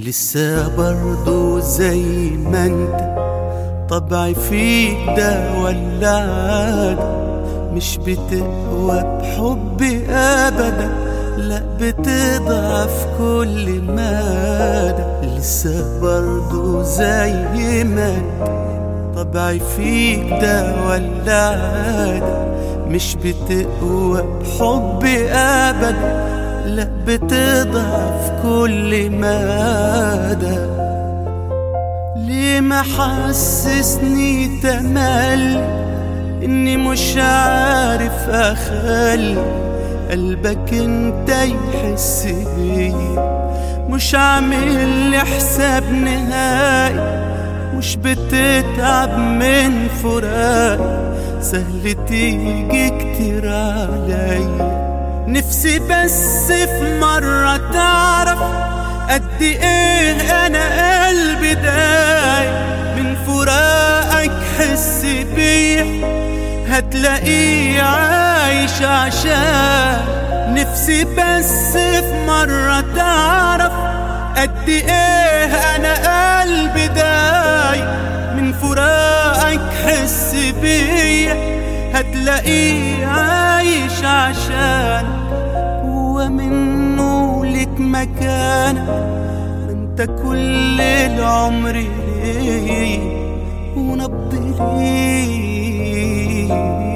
لسه برضو زي ما انت، طبعي فيك ده ولا عادة؟ مش بتقوى بحبي ابدا، لا بتضعف كل مدى. لسه برضو زي ما انت، طبعي فيك ده ولا عادة؟ مش بتقوى بحبي ابدا، لا بتضعف كل مدى. ليه ما حسسني تملي اني مش عارف اخلي قلبك انت يحس بيا؟ مش عامل لي حساب نهائي، مش بتتعب من فراقي، سهل تيجي كتير عليا. نفسي بس في مرة تعرف قد ايه انا قلبي دايب من فراقك. حس بيا هتلاقيه عايش عشان. نفسي بس في مرة تعرف قد ايه انا قلبي دايب من فراقك. حس بيا هتلاقيه عايش عشان. هو منه لك مكانك، ما انت كل العمر ليه ونبض ليه.